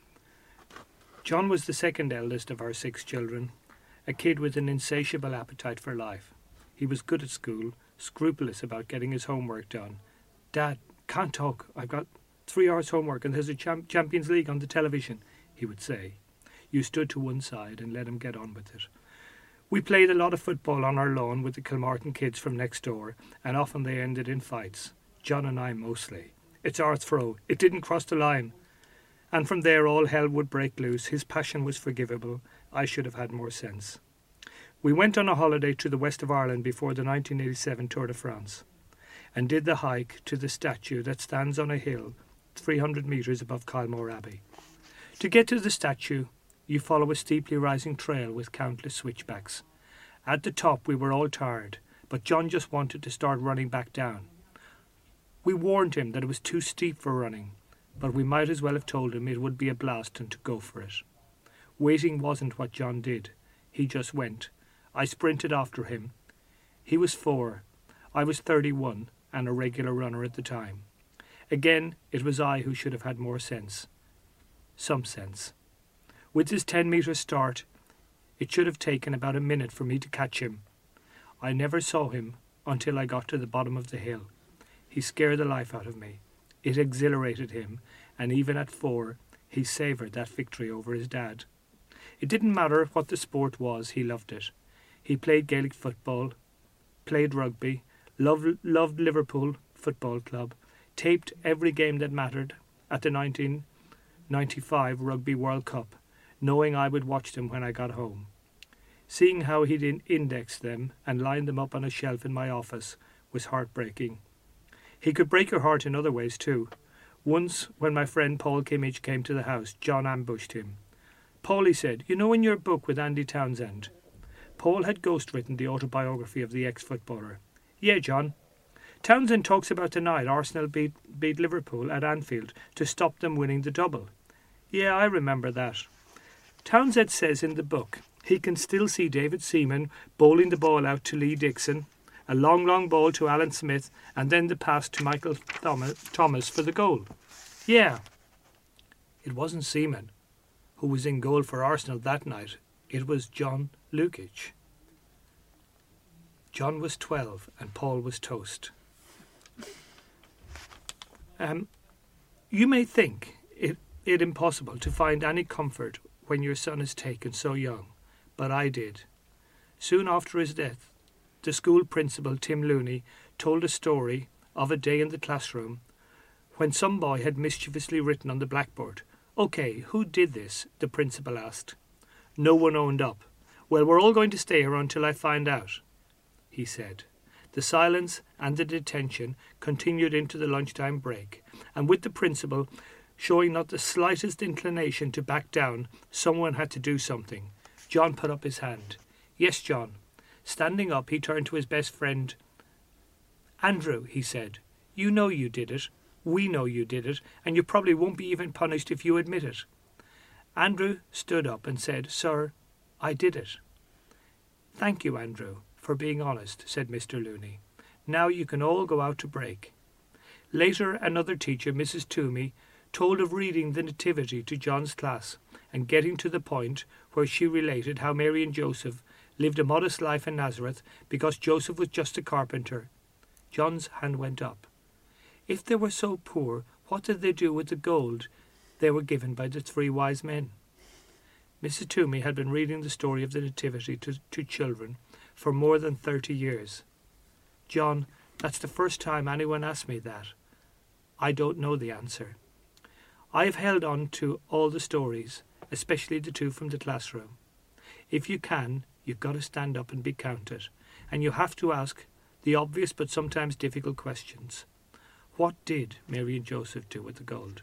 Speaker 5: John was the second eldest of our six children, a kid with an insatiable appetite for life. He was good at school, scrupulous about getting his homework done. Dad, can't talk. I've got three hours homework and there's a champ- Champions League on the television, he would say. You stood to one side and let him get on with it. We played a lot of football on our lawn with the Kilmartin kids from next door, and often they ended in fights. John and I mostly. It's our throw. It didn't cross the line. And from there all hell would break loose. His passion was forgivable. I should have had more sense. We went on a holiday to the west of Ireland before the nineteen eighty-seven Tour de France, and did the hike to the statue that stands on a hill three hundred metres above Kylemore Abbey. To get to the statue, you follow a steeply rising trail with countless switchbacks. At the top we were all tired, but John just wanted to start running back down. We warned him that it was too steep for running, but we might as well have told him it would be a blast and to go for it. Waiting wasn't what John did. He just went. I sprinted after him. He was four. I was thirty-one and a regular runner at the time. Again, it was I who should have had more sense. Some sense. With his ten-metre start, it should have taken about a minute for me to catch him. I never saw him until I got to the bottom of the hill. He scared the life out of me. It exhilarated him, and even at four, he savoured that victory over his dad. It didn't matter what the sport was, he loved it. He played Gaelic football, played rugby, loved, loved Liverpool Football Club, taped every game that mattered at the nineteen ninety-five Rugby World Cup, knowing I would watch them when I got home. Seeing how he'd in- indexed them and lined them up on a shelf in my office was heartbreaking. He could break your heart in other ways too. Once, when my friend Paul Kimmage came to the house, John ambushed him. Paul, he said, you know in your book with Andy Townsend? Paul had ghostwritten the autobiography of the ex-footballer. Yeah, John. Townsend talks about the night Arsenal beat, beat Liverpool at Anfield to stop them winning the double. Yeah, I remember that. Townsend says in the book he can still see David Seaman bowling the ball out to Lee Dixon, a long, long ball to Alan Smith, and then the pass to Michael Thomas for the goal. Yeah, it wasn't Seaman who was in goal for Arsenal that night. It was John Lukic. John was twelve and Paul was toast. Um, you may think it, it impossible to find any comfort when your son is taken so young, but I did. Soon after his death, the school principal, Tim Looney, told a story of a day in the classroom when some boy had mischievously written on the blackboard. "Okay, who did this?" the principal asked. No one owned up. "Well, we're all going to stay here until I find out," he said. The silence and the detention continued into the lunchtime break, and with the principal showing not the slightest inclination to back down, someone had to do something. John put up his hand. "Yes, John." Standing up, he turned to his best friend. "Andrew," he said, "you know you did it. We know you did it, and you probably won't be even punished if you admit it." Andrew stood up and said, "Sir, I did it." "Thank you, Andrew, for being honest," said Mister Looney. "Now you can all go out to break." Later, another teacher, Missus Toomey, told of reading the Nativity to John's class and getting to the point where she related how Mary and Joseph lived a modest life in Nazareth because Joseph was just a carpenter. John's hand went up. If they were so poor, what did they do with the gold they were given by the three wise men? Missus Toomey had been reading the story of the Nativity to, to children for more than thirty years. "John, that's the first time anyone asked me that. I don't know the answer. I have held on to all the stories, especially the two from the classroom. If you can, you've got to stand up and be counted, and you have to ask the obvious but sometimes difficult questions. What did Mary and Joseph do with the gold?"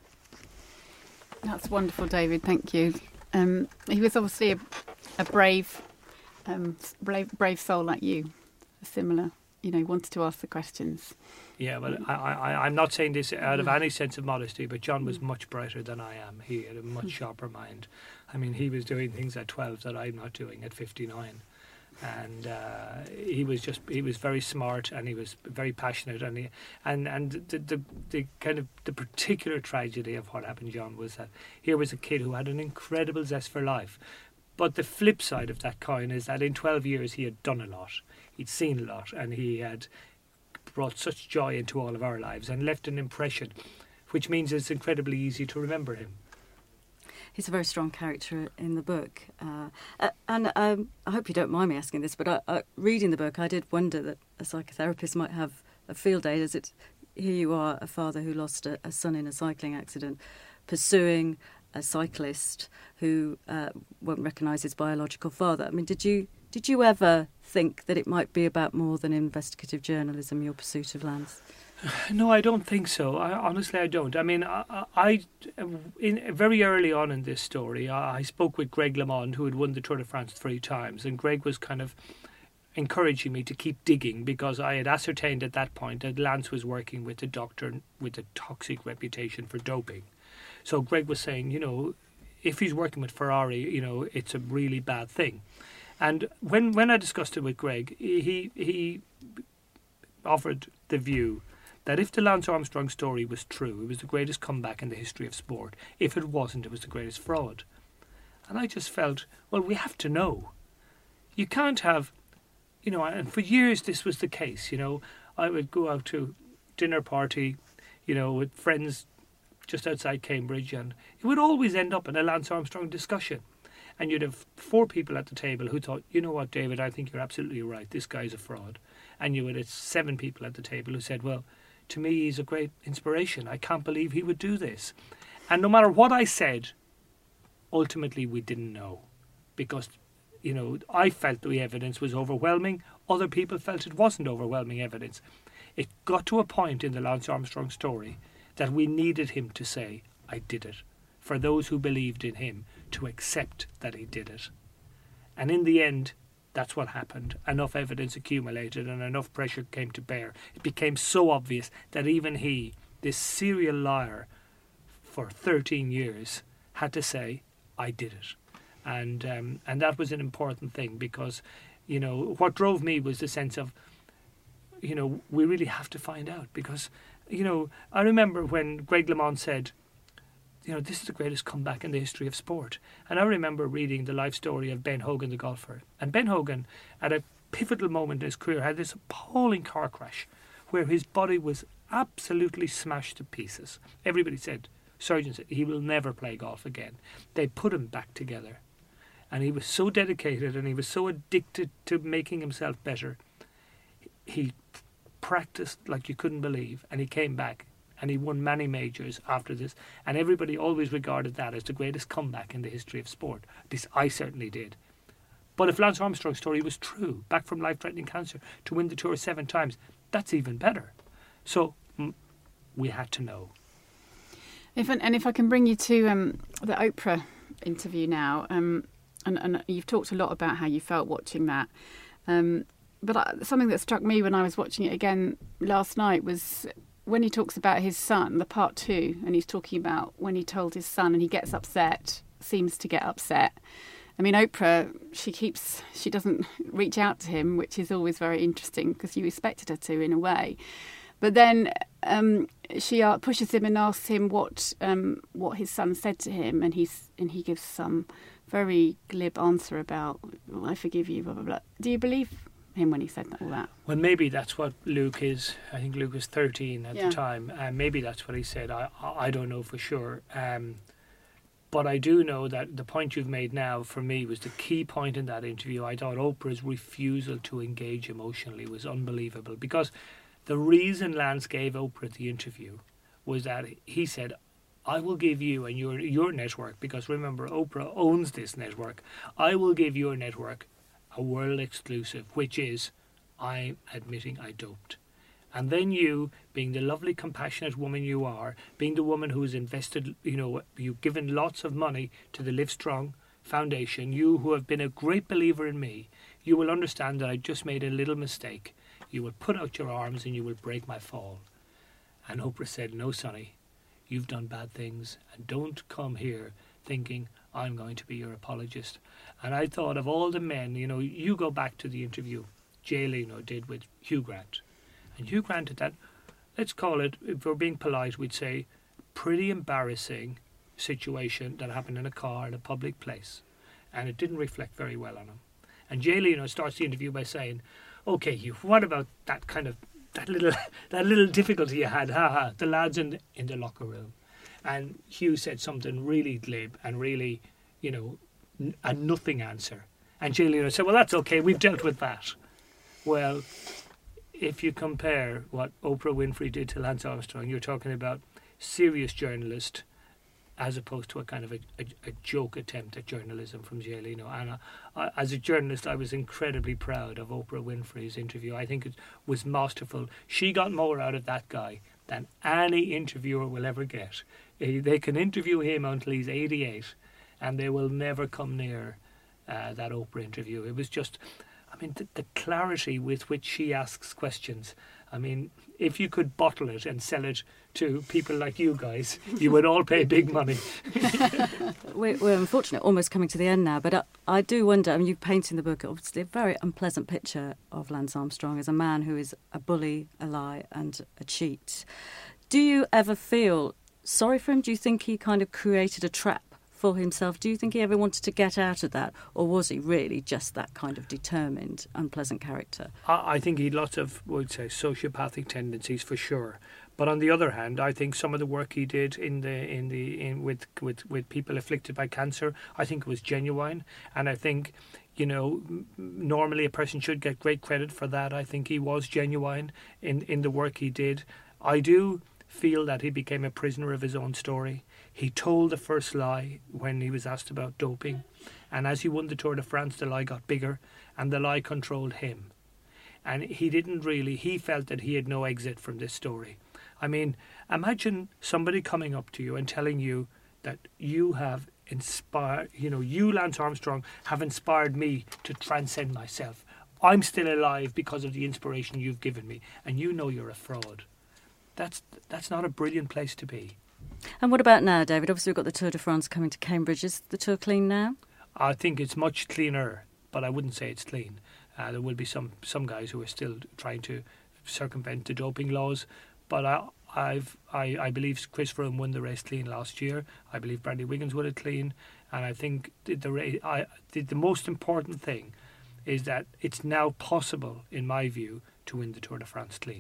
Speaker 1: That's wonderful, David. Thank you. Um, he was obviously a, a brave, um, brave, brave soul like you. Similar, you know, wanted to ask the questions.
Speaker 5: Yeah, well, I, I, I'm not saying this out of any sense of modesty, but John was much brighter than I am. He had a much sharper mind. I mean, he was doing things at twelve that I'm not doing at fifty-nine. And uh, he was just, he was very smart, and he was very passionate. And he, and, and the, the, the kind of, the particular tragedy of what happened, John, was that here was a kid who had an incredible zest for life. But the flip side of that coin is that in twelve years he had done a lot. He'd seen a lot, and he had brought such joy into all of our lives and left an impression, which means it's incredibly easy to remember him.
Speaker 2: He's a very strong character in the book. Uh, uh, and um, I hope you don't mind me asking this, but I, I, reading the book, I did wonder that a psychotherapist might have a field day, as it, here you are, a father who lost a, a son in a cycling accident, pursuing a cyclist who uh, won't recognise his biological father. I mean, did you did you ever think that it might be about more than investigative journalism, your pursuit of Lance?
Speaker 5: No, I don't think so. I, honestly, I don't. I mean, I, I in, very early on in this story, I, I spoke with Greg LeMond, who had won the Tour de France three times, and Greg was kind of encouraging me to keep digging because I had ascertained at that point that Lance was working with a doctor with a toxic reputation for doping. So Greg was saying, you know, if he's working with Ferrari, you know, it's a really bad thing. And when when I discussed it with Greg, he he offered the view that if the Lance Armstrong story was true, it was the greatest comeback in the history of sport. If it wasn't, it was the greatest fraud. And I just felt, well, we have to know. You can't have, you know, and for years this was the case, you know. I would go out to dinner party, you know, with friends just outside Cambridge, and it would always end up in a Lance Armstrong discussion. And you'd have four people at the table who thought, you know what, David, I think you're absolutely right, this guy's a fraud. And you would have seven people at the table who said, well, to me, he's a great inspiration. I can't believe he would do this. And no matter what I said, ultimately we didn't know. Because, you know, I felt the evidence was overwhelming. Other people felt it wasn't overwhelming evidence. It got to a point in the Lance Armstrong story that we needed him to say, I did it. For those who believed in him to accept that he did it. And in the end, that's what happened. Enough evidence accumulated and enough pressure came to bear. It became so obvious that even he, this serial liar for thirteen years, had to say, I did it. And um, and that was an important thing because, you know, what drove me was the sense of, you know, we really have to find out. Because, you know, I remember when Greg LeMond said, you know, this is the greatest comeback in the history of sport. And I remember reading the life story of Ben Hogan, the golfer. And Ben Hogan, at a pivotal moment in his career, had this appalling car crash where his body was absolutely smashed to pieces. Everybody said, surgeons said, he will never play golf again. They put him back together. And he was so dedicated and he was so addicted to making himself better. He practiced like you couldn't believe, and he came back. And he won many majors after this. And everybody always regarded that as the greatest comeback in the history of sport. This I certainly did. But if Lance Armstrong's story was true, back from life-threatening cancer to win the Tour seven times, that's even better. So mm, we had to know.
Speaker 1: If And if I can bring you to um, the Oprah interview now, um, and, and you've talked a lot about how you felt watching that. Um, but I, something that struck me when I was watching it again last night was when he talks about his son, the part two, and he's talking about when he told his son and he gets upset, seems to get upset. I mean, Oprah, she keeps, she doesn't reach out to him, which is always very interesting because you expected her to in a way. But then um, she uh, pushes him and asks him what um, what his son said to him, and he's and he gives some very glib answer about, oh, I forgive you, blah, blah, blah. Do you believe him when he said all that?
Speaker 5: Well, maybe that's what Luke is. I think Luke was thirteen at
Speaker 1: yeah.
Speaker 5: the time, and maybe that's what he said. I I don't know for sure. Um, but I do know that the point you've made now, for me, was the key point in that interview. I thought Oprah's refusal to engage emotionally was unbelievable, because the reason Lance gave Oprah the interview was that he said, I will give you and your your network, because remember, Oprah owns this network, I will give your network a world exclusive, which is, I'm admitting I doped. And then you, being the lovely, compassionate woman you are, being the woman who's invested, you know, you've given lots of money to the Livestrong Foundation, you who have been a great believer in me, you will understand that I just made a little mistake. You will put out your arms and you will break my fall. And Oprah said, no, Sonny, you've done bad things, and don't come here thinking I'm going to be your apologist. And I thought of all the men, you know, you go back to the interview Jay Leno did with Hugh Grant. And Hugh Grant had that, let's call it, if we're being polite, we'd say, pretty embarrassing situation that happened in a car in a public place. And it didn't reflect very well on him. And Jay Leno starts the interview by saying, okay, Hugh, what about that kind of, that little that little difficulty you had, ha ha, the lads in the, in the locker room. And Hugh said something really glib and really, you know, n- a nothing answer. And Jay Leno said, well, that's okay, we've dealt with that. Well, if you compare what Oprah Winfrey did to Lance Armstrong, you're talking about serious journalist as opposed to a kind of a, a, a joke attempt at journalism from Jay Leno. And I, I, as a journalist, I was incredibly proud of Oprah Winfrey's interview. I think it was masterful. She got more out of that guy than any interviewer will ever get. They can interview him until he's eighty-eight, and they will never come near uh, that Oprah interview. It was just, I mean, the, the clarity with which she asks questions. I mean, if you could bottle it and sell it to people like you guys, you would all pay big money.
Speaker 2: we're, we're unfortunately almost coming to the end now, but I, I do wonder, I mean, you paint in the book, obviously, a very unpleasant picture of Lance Armstrong as a man who is a bully, a lie and a cheat. Do you ever feel sorry for him? Do you think he kind of created a trap for himself? Do you think he ever wanted to get out of that, or was he really just that kind of determined, unpleasant character?
Speaker 5: I, I think he had lots of, would say, sociopathic tendencies for sure. But on the other hand, I think some of the work he did in the in the in with with with people afflicted by cancer, I think it was genuine, and I think, you know, normally a person should get great credit for that. I think he was genuine in in the work he did. I do feel that he became a prisoner of his own story. He told the first lie when he was asked about doping, and as he won the Tour de France, the lie got bigger, and the lie controlled him. And he didn't really, he felt that he had no exit from this story. I mean, imagine somebody coming up to you and telling you that you have inspired, you know, you, Lance Armstrong, have inspired me to transcend myself. I'm still alive because of the inspiration you've given me, and you know you're a fraud. That's that's not a brilliant place to be.
Speaker 2: And what about now, David? Obviously, we've got the Tour de France coming to Cambridge. Is the Tour clean now?
Speaker 5: I think it's much cleaner, but I wouldn't say it's clean. Uh, there will be some, some guys who are still trying to circumvent the doping laws, but I I've, I, I believe Chris Froome won the race clean last year. I believe Brandy Wiggins won it clean, and I think the the, I, the the most important thing is that it's now possible, in my view, to win the Tour de France clean.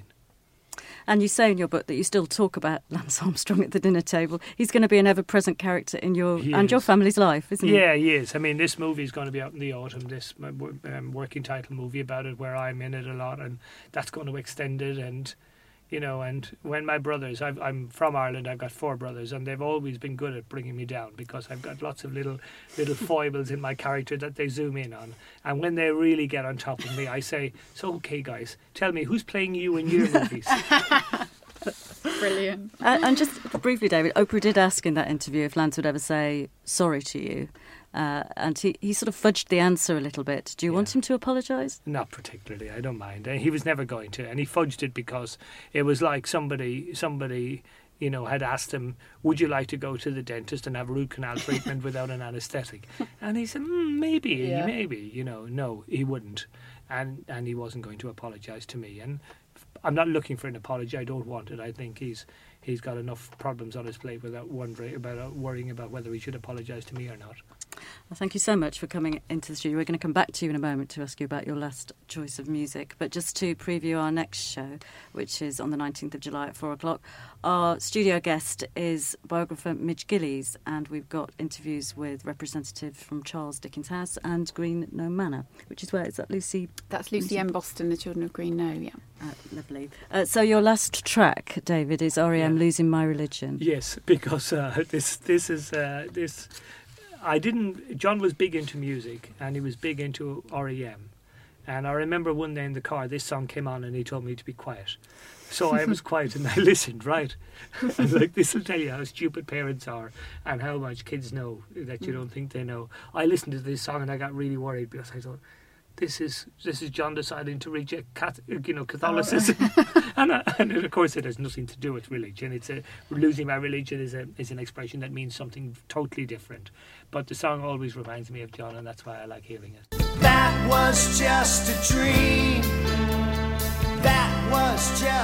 Speaker 2: And you say in your book that you still talk about Lance Armstrong at the dinner table. He's going to be an ever-present character in your
Speaker 5: he
Speaker 2: and
Speaker 5: is.
Speaker 2: your family's life, isn't he?
Speaker 5: Yeah, he is. I mean, this movie is going to be out in the autumn, this um, working title movie about it, where I'm in it a lot, and that's going to extend it. And, you know, and when my brothers, I've, I'm from Ireland, I've got four brothers, and they've always been good at bringing me down, because I've got lots of little little foibles in my character that they zoom in on. And when they really get on top of me, I say, so, okay, guys, tell me, who's playing you in your movies?
Speaker 1: Brilliant.
Speaker 2: Uh, and just briefly, David, Oprah did ask in that interview if Lance would ever say sorry to you. Uh, and he, he sort of fudged the answer a little bit. Do you
Speaker 5: Yeah.
Speaker 2: want him to apologise?
Speaker 5: Not particularly. I don't mind. He was never going to, and he fudged it because it was like somebody somebody you know, had asked him, would you like to go to the dentist and have root canal treatment without an anaesthetic? And he said, mm, maybe,
Speaker 1: Yeah.
Speaker 5: maybe, you know, no, he wouldn't. And and he wasn't going to apologise to me. And I'm not looking for an apology. I don't want it. I think he's he's got enough problems on his plate without wondering about uh, worrying about whether he should apologise to me or not.
Speaker 2: Well, thank you so much for coming into the studio. We're going to come back to you in a moment to ask you about your last choice of music. But just to preview our next show, which is on the nineteenth of July at four o'clock, our studio guest is biographer Midge Gillies, and we've got interviews with representatives from Charles Dickens House and Green No Manor, which is where, is that Lucy?
Speaker 1: That's Lucy M. Boston, The Children of Green No, yeah.
Speaker 2: Uh, lovely. Uh, so your last track, David, is R E M
Speaker 5: Yeah.
Speaker 2: Losing My Religion.
Speaker 5: Yes, because uh, this this is uh, this. I didn't. John was big into music, and he was big into R E M. And I remember one day in the car, this song came on, and he told me to be quiet. So I was quiet, and I listened. Right, and like this will tell you how stupid parents are, and how much kids know that you don't think they know. I listened to this song, and I got really worried because I thought, this is this is John deciding to reject cat, you know, Catholicism, oh. and, uh, and of course it has nothing to do with religion. It's a losing my religion is a is an expression that means something totally different. But the song always reminds me of John, and that's why I like hearing it.
Speaker 3: That was just a dream. That was just